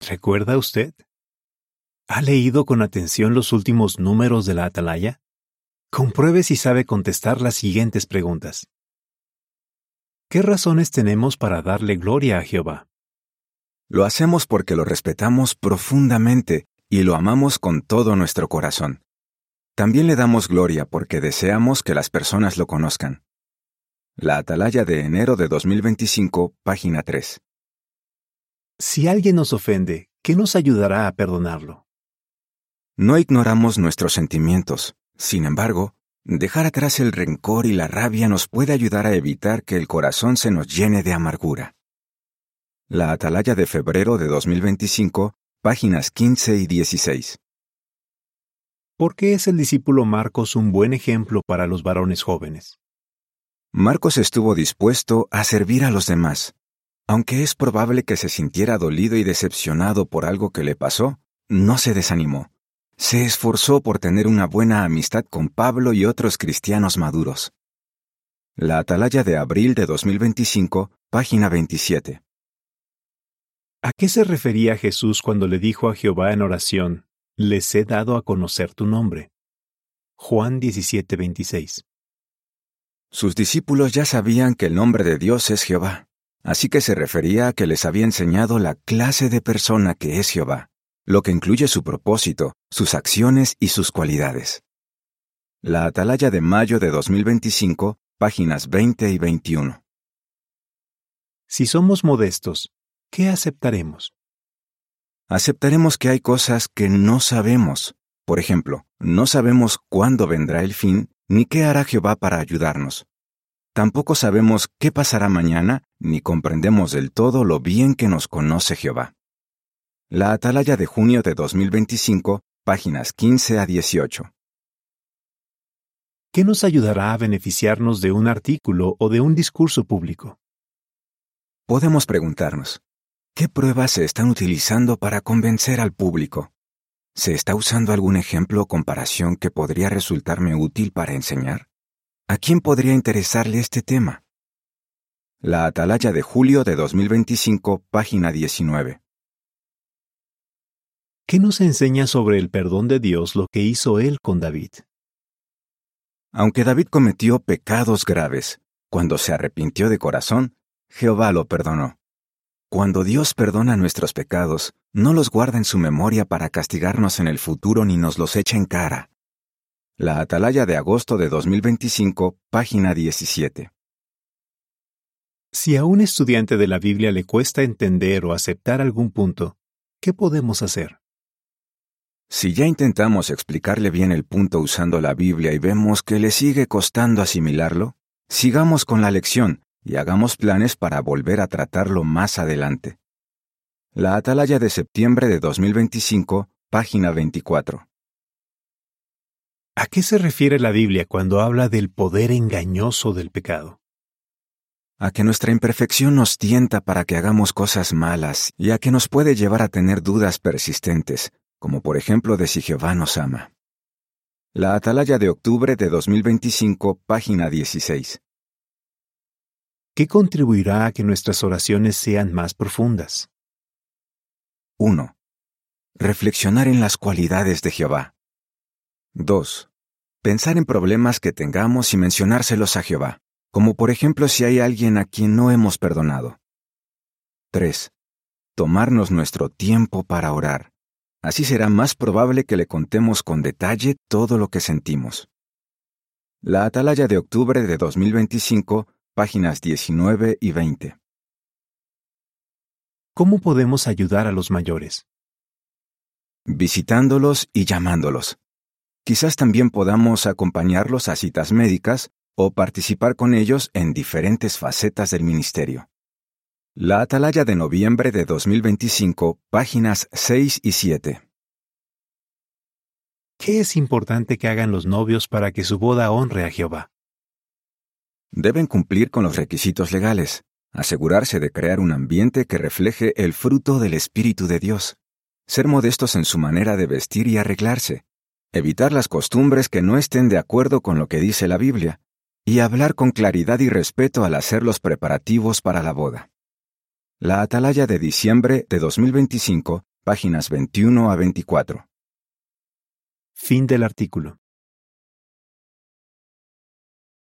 ¿Recuerda usted? ¿Ha leído con atención los últimos números de la Atalaya? Compruebe si sabe contestar las siguientes preguntas. ¿Qué razones tenemos para darle gloria a Jehová? Lo hacemos porque lo respetamos profundamente y lo amamos con todo nuestro corazón. También le damos gloria porque deseamos que las personas lo conozcan. La Atalaya de enero de 2025, página 3. Si alguien nos ofende, ¿qué nos ayudará a perdonarlo? No ignoramos nuestros sentimientos. Sin embargo, dejar atrás el rencor y la rabia nos puede ayudar a evitar que el corazón se nos llene de amargura. La Atalaya de febrero de 2025, páginas 15 y 16. ¿Por qué es el discípulo Marcos un buen ejemplo para los varones jóvenes? Marcos estuvo dispuesto a servir a los demás. Aunque es probable que se sintiera dolido y decepcionado por algo que le pasó, no se desanimó. Se esforzó por tener una buena amistad con Pablo y otros cristianos maduros. La Atalaya de abril de 2025, página 27. ¿A qué se refería Jesús cuando le dijo a Jehová en oración, «Les he dado a conocer tu nombre»? Juan 17:26. Sus discípulos ya sabían que el nombre de Dios es Jehová, así que se refería a que les había enseñado la clase de persona que es Jehová, lo que incluye su propósito, sus acciones y sus cualidades. La Atalaya de mayo de 2025, páginas 20 y 21. Si somos modestos, ¿qué aceptaremos? Aceptaremos que hay cosas que no sabemos. Por ejemplo, no sabemos cuándo vendrá el fin, ni qué hará Jehová para ayudarnos. Tampoco sabemos qué pasará mañana, ni comprendemos del todo lo bien que nos conoce Jehová. La Atalaya de junio de 2025, páginas 15 a 18. ¿Qué nos ayudará a beneficiarnos de un artículo o de un discurso público? Podemos preguntarnos, ¿qué pruebas se están utilizando para convencer al público? ¿Se está usando algún ejemplo o comparación que podría resultarme útil para enseñar? ¿A quién podría interesarle este tema? La Atalaya de julio de 2025, página 19. ¿Qué nos enseña sobre el perdón de Dios lo que hizo Él con David? Aunque David cometió pecados graves, cuando se arrepintió de corazón, Jehová lo perdonó. Cuando Dios perdona nuestros pecados, no los guarda en su memoria para castigarnos en el futuro ni nos los echa en cara. La Atalaya de agosto de 2025, página 17. Si a un estudiante de la Biblia le cuesta entender o aceptar algún punto, ¿qué podemos hacer? Si ya intentamos explicarle bien el punto usando la Biblia y vemos que le sigue costando asimilarlo, sigamos con la lección y hagamos planes para volver a tratarlo más adelante. La Atalaya de septiembre de 2025, página 24. ¿A qué se refiere la Biblia cuando habla del poder engañoso del pecado? A que nuestra imperfección nos tienta para que hagamos cosas malas y a que nos puede llevar a tener dudas persistentes, como por ejemplo de si Jehová nos ama. La Atalaya de octubre de 2025, página 16. ¿Qué contribuirá a que nuestras oraciones sean más profundas? 1. Reflexionar en las cualidades de Jehová. 2. Pensar en problemas que tengamos y mencionárselos a Jehová, como por ejemplo si hay alguien a quien no hemos perdonado. 3. Tomarnos nuestro tiempo para orar. Así será más probable que le contemos con detalle todo lo que sentimos. La Atalaya de octubre de 2025, páginas 19 y 20. ¿Cómo podemos ayudar a los mayores? Visitándolos y llamándolos. Quizás también podamos acompañarlos a citas médicas o participar con ellos en diferentes facetas del ministerio. La Atalaya de noviembre de 2025, páginas 6 y 7. ¿Qué es importante que hagan los novios para que su boda honre a Jehová? Deben cumplir con los requisitos legales, asegurarse de crear un ambiente que refleje el fruto del Espíritu de Dios, ser modestos en su manera de vestir y arreglarse, evitar las costumbres que no estén de acuerdo con lo que dice la Biblia, y hablar con claridad y respeto al hacer los preparativos para la boda. La Atalaya de diciembre de 2025, Páginas 21 a 24. Fin del artículo.